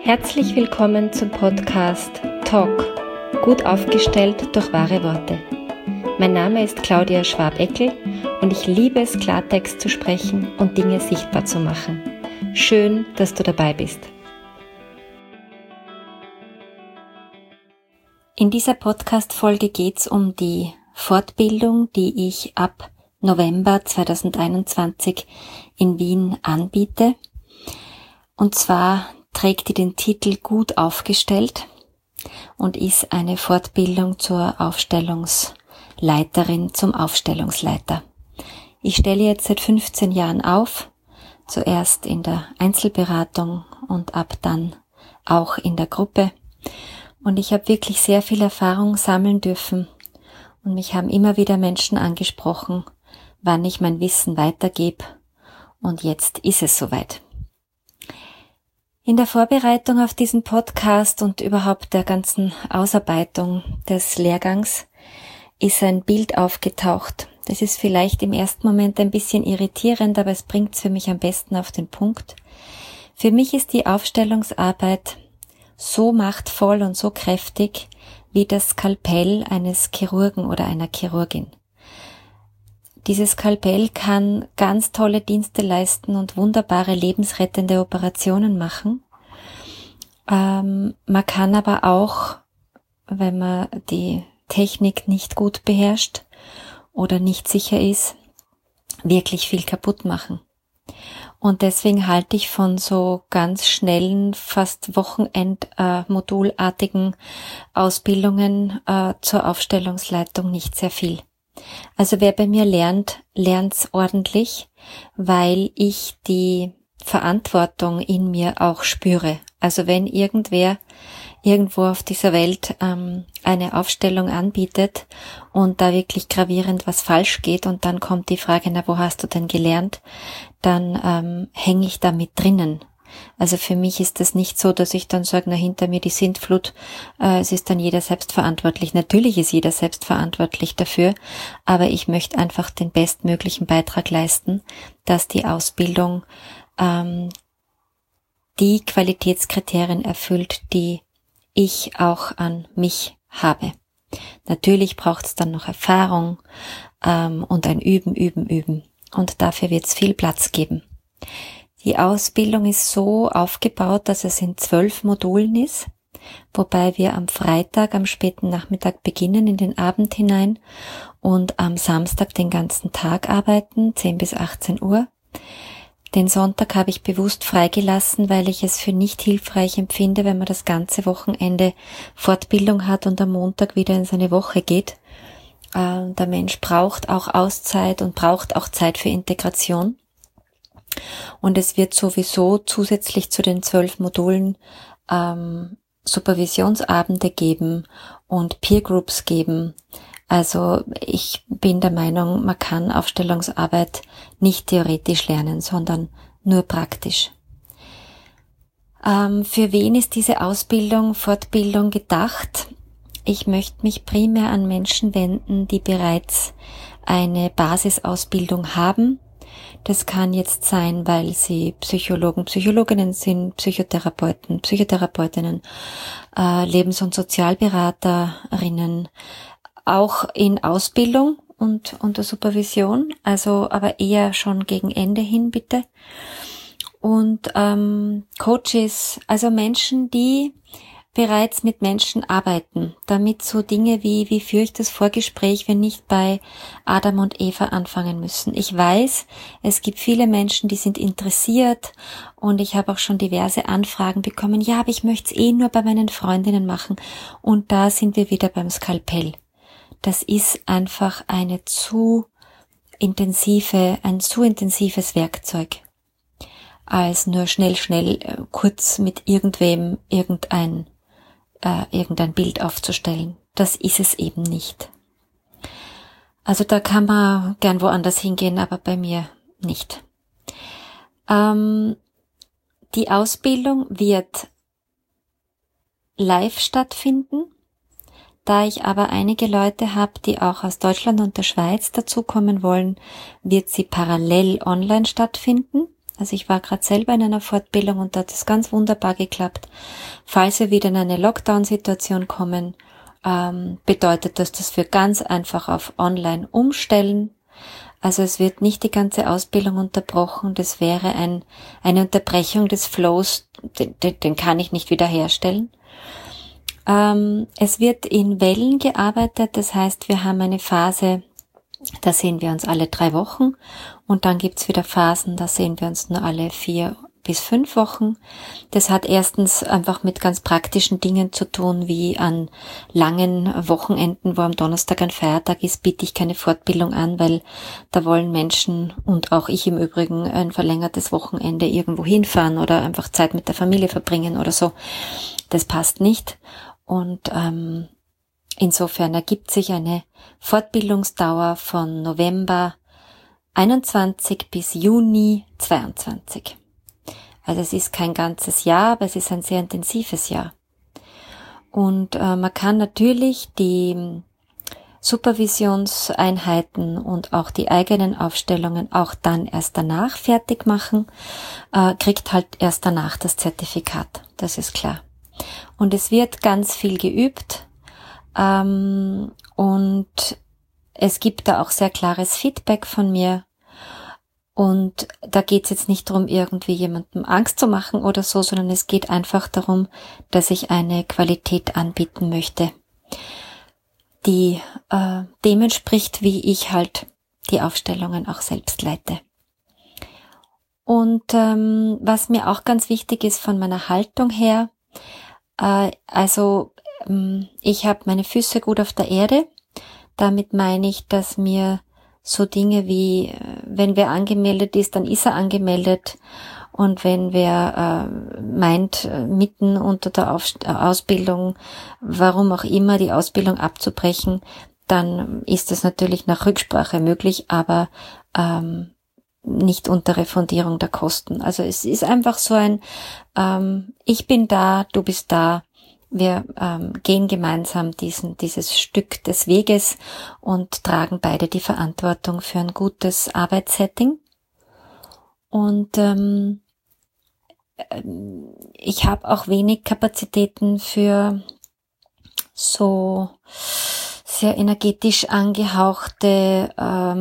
Herzlich willkommen zum Podcast Talk, gut aufgestellt durch wahre Worte. Mein Name ist Claudia Schwab-Eckel und ich liebe es, Klartext zu sprechen und Dinge sichtbar zu machen. Schön, dass du dabei bist. In dieser Podcast-Folge geht es um die Fortbildung, die ich ab November 2021 in Wien anbiete. Und zwar trägt die den Titel Gut aufgestellt und ist eine Fortbildung zur Aufstellungsleiterin, zum Aufstellungsleiter. Ich stelle jetzt seit 15 Jahren auf, zuerst in der Einzelberatung und ab dann auch in der Gruppe. Und ich habe wirklich sehr viel Erfahrung sammeln dürfen und mich haben immer wieder Menschen angesprochen, wann ich mein Wissen weitergebe, und jetzt ist es soweit. In der Vorbereitung auf diesen Podcast und überhaupt der ganzen Ausarbeitung des Lehrgangs ist ein Bild aufgetaucht. Das ist vielleicht im ersten Moment ein bisschen irritierend, aber es bringt es für mich am besten auf den Punkt. Für mich ist die Aufstellungsarbeit so machtvoll und so kräftig wie das Skalpell eines Chirurgen oder einer Chirurgin. Dieses Skalpell kann ganz tolle Dienste leisten und wunderbare lebensrettende Operationen machen. Man kann aber auch, wenn man die Technik nicht gut beherrscht oder nicht sicher ist, wirklich viel kaputt machen. Und deswegen halte ich von so ganz schnellen, fast Wochenend-modulartigen Ausbildungen zur Aufstellungsleitung nicht sehr viel. Also wer bei mir lernt, lernt's ordentlich, weil ich die Verantwortung in mir auch spüre. Also wenn irgendwer irgendwo auf dieser Welt eine Aufstellung anbietet und da wirklich gravierend was falsch geht und dann kommt die Frage, na, wo hast du denn gelernt, dann hänge ich da mit drinnen. Also für mich ist das nicht so, dass ich dann sage, na, hinter mir die Sintflut, es ist dann jeder selbst verantwortlich. Natürlich ist jeder selbst verantwortlich dafür, aber ich möchte einfach den bestmöglichen Beitrag leisten, dass die Ausbildung die Qualitätskriterien erfüllt, die ich auch an mich habe. Natürlich braucht es dann noch Erfahrung und ein Üben. Und dafür wird es viel Platz geben. Die Ausbildung ist so aufgebaut, dass es in 12 Modulen ist, wobei wir am Freitag, am späten Nachmittag beginnen in den Abend hinein und am Samstag den ganzen Tag arbeiten, 10 bis 18 Uhr. Den Sonntag habe ich bewusst freigelassen, weil ich es für nicht hilfreich empfinde, wenn man das ganze Wochenende Fortbildung hat und am Montag wieder in seine Woche geht. Der Mensch braucht auch Auszeit und braucht auch Zeit für Integration. Und es wird sowieso zusätzlich zu den 12 Modulen Supervisionsabende geben und Peer Groups geben. Also ich bin der Meinung, man kann Aufstellungsarbeit nicht theoretisch lernen, sondern nur praktisch. Für wen ist diese Fortbildung gedacht? Ich möchte mich primär an Menschen wenden, die bereits eine Basisausbildung haben. Das kann jetzt sein, weil sie Psychologen, Psychologinnen sind, Psychotherapeuten, Psychotherapeutinnen, Lebens- und Sozialberaterinnen, auch in Ausbildung und unter Supervision, also aber eher schon gegen Ende hin bitte. Und Coaches, also Menschen, die bereits mit Menschen arbeiten, damit so Dinge wie führe ich das Vorgespräch, wenn nicht bei Adam und Eva anfangen müssen. Ich weiß, es gibt viele Menschen, die sind interessiert und ich habe auch schon diverse Anfragen bekommen, ja, aber ich möchte es nur bei meinen Freundinnen machen. Und da sind wir wieder beim Skalpell. Das ist einfach ein zu intensives Werkzeug, als nur schnell kurz mit irgendwem irgendein Bild aufzustellen. Das ist es eben nicht. Also da kann man gern woanders hingehen, aber bei mir nicht. Die Ausbildung wird live stattfinden. Da ich aber einige Leute habe, die auch aus Deutschland und der Schweiz dazukommen wollen, wird sie parallel online stattfinden. Also ich war gerade selber in einer Fortbildung und da hat es ganz wunderbar geklappt. Falls wir wieder in eine Lockdown-Situation kommen, bedeutet das wir ganz einfach auf Online umstellen. Also es wird nicht die ganze Ausbildung unterbrochen. Das wäre eine Unterbrechung des Flows, den kann ich nicht wiederherstellen. Es wird in Wellen gearbeitet, das heißt, wir haben eine Phase, da sehen wir uns alle 3 Wochen und dann gibt's wieder Phasen, da sehen wir uns nur alle 4 bis 5 Wochen. Das hat erstens einfach mit ganz praktischen Dingen zu tun, wie an langen Wochenenden, wo am Donnerstag ein Feiertag ist, biete ich keine Fortbildung an, weil da wollen Menschen und auch ich im Übrigen ein verlängertes Wochenende irgendwo hinfahren oder einfach Zeit mit der Familie verbringen oder so. Das passt nicht und insofern ergibt sich eine Fortbildungsdauer von November 21 bis Juni 22. Also es ist kein ganzes Jahr, aber es ist ein sehr intensives Jahr. Und man kann natürlich die Supervisionseinheiten und auch die eigenen Aufstellungen auch dann erst danach fertig machen, kriegt halt erst danach das Zertifikat, das ist klar. Und es wird ganz viel geübt und es gibt da auch sehr klares Feedback von mir. Und da geht es jetzt nicht darum, irgendwie jemandem Angst zu machen oder so, sondern es geht einfach darum, dass ich eine Qualität anbieten möchte, die dem entspricht, wie ich halt die Aufstellungen auch selbst leite. Und was mir auch ganz wichtig ist von meiner Haltung her, ich habe meine Füße gut auf der Erde. Damit meine ich, dass mir so Dinge wie, wenn wer angemeldet ist, dann ist er angemeldet. Und wenn wer meint, mitten unter der Ausbildung, warum auch immer, die Ausbildung abzubrechen, dann ist das natürlich nach Rücksprache möglich, aber nicht unter Refundierung der Kosten. Also es ist einfach so ein, ich bin da, du bist da. Wir gehen gemeinsam dieses Stück des Weges und tragen beide die Verantwortung für ein gutes Arbeitssetting. Und ich habe auch wenig Kapazitäten für so sehr energetisch angehauchte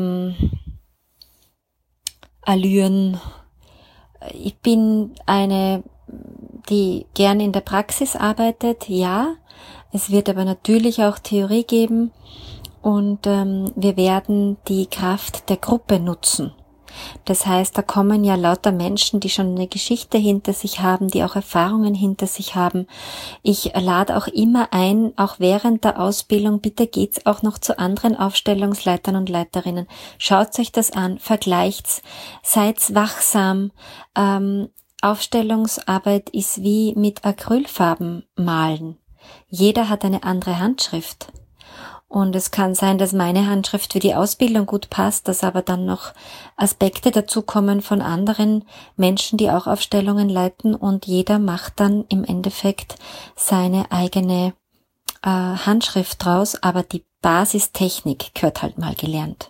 Allüren. Ich bin eine, die gern in der Praxis arbeitet, ja. Es wird aber natürlich auch Theorie geben und wir werden die Kraft der Gruppe nutzen. Das heißt, da kommen ja lauter Menschen, die schon eine Geschichte hinter sich haben, die auch Erfahrungen hinter sich haben. Ich lade auch immer ein, auch während der Ausbildung, bitte geht's auch noch zu anderen Aufstellungsleitern und Leiterinnen. Schaut euch das an, vergleicht's, seid wachsam. Aufstellungsarbeit ist wie mit Acrylfarben malen. Jeder hat eine andere Handschrift. Und es kann sein, dass meine Handschrift für die Ausbildung gut passt, dass aber dann noch Aspekte dazukommen von anderen Menschen, die auch Aufstellungen leiten und jeder macht dann im Endeffekt seine eigene Handschrift draus, aber die Basistechnik gehört halt mal gelernt.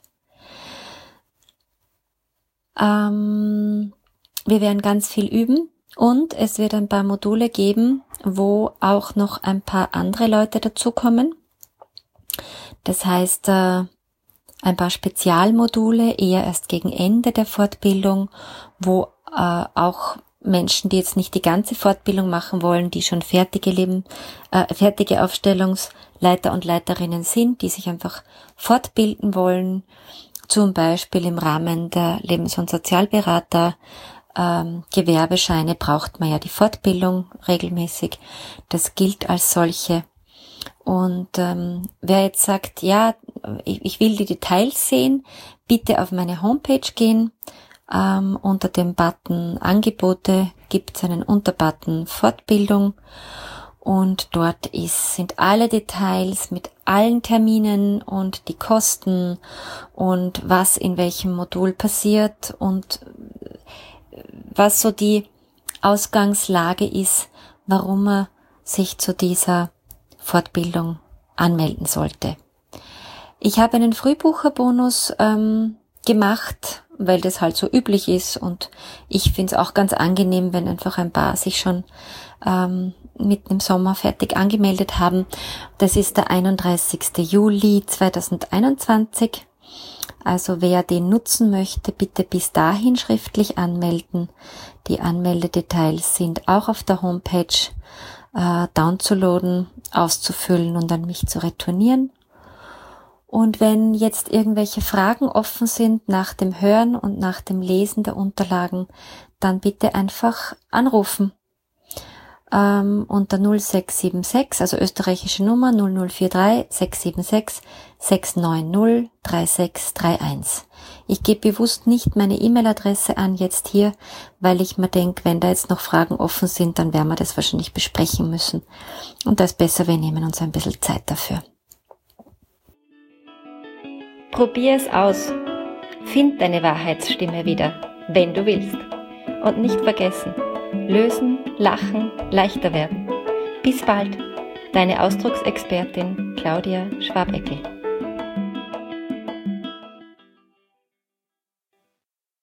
Wir werden ganz viel üben und es wird ein paar Module geben, wo auch noch ein paar andere Leute dazukommen. Das heißt, ein paar Spezialmodule eher erst gegen Ende der Fortbildung, wo auch Menschen, die jetzt nicht die ganze Fortbildung machen wollen, die schon fertige Aufstellungsleiter und Leiterinnen sind, die sich einfach fortbilden wollen, zum Beispiel im Rahmen der Lebens- und Sozialberater, Gewerbescheine braucht man ja die Fortbildung regelmäßig. Das gilt als solche. Und wer jetzt sagt, ja, ich will die Details sehen, bitte auf meine Homepage gehen. Unter dem Button Angebote gibt es einen Unterbutton Fortbildung und dort sind alle Details mit allen Terminen und die Kosten und was in welchem Modul passiert und was so die Ausgangslage ist, warum man sich zu dieser Fortbildung anmelden sollte. Ich habe einen Frühbucherbonus gemacht, weil das halt so üblich ist, und ich finde es auch ganz angenehm, wenn einfach ein paar sich schon mitten im Sommer fertig angemeldet haben. Das ist der 31. Juli 2021. Also wer den nutzen möchte, bitte bis dahin schriftlich anmelden. Die Anmeldedetails sind auch auf der Homepage downzuladen, auszufüllen und an mich zu retournieren. Und wenn jetzt irgendwelche Fragen offen sind nach dem Hören und nach dem Lesen der Unterlagen, dann bitte einfach anrufen. Unter 0676, also österreichische Nummer 0043 676 690 3631. Ich gebe bewusst nicht meine E-Mail-Adresse an jetzt hier, weil ich mir denke, wenn da jetzt noch Fragen offen sind, dann werden wir das wahrscheinlich besprechen müssen. Und da ist besser, wir nehmen uns ein bisschen Zeit dafür. Probier es aus. Find deine Wahrheitsstimme wieder, wenn du willst. Und nicht vergessen, lösen, lachen, leichter werden. Bis bald, deine Ausdrucksexpertin Claudia Schwabeckel.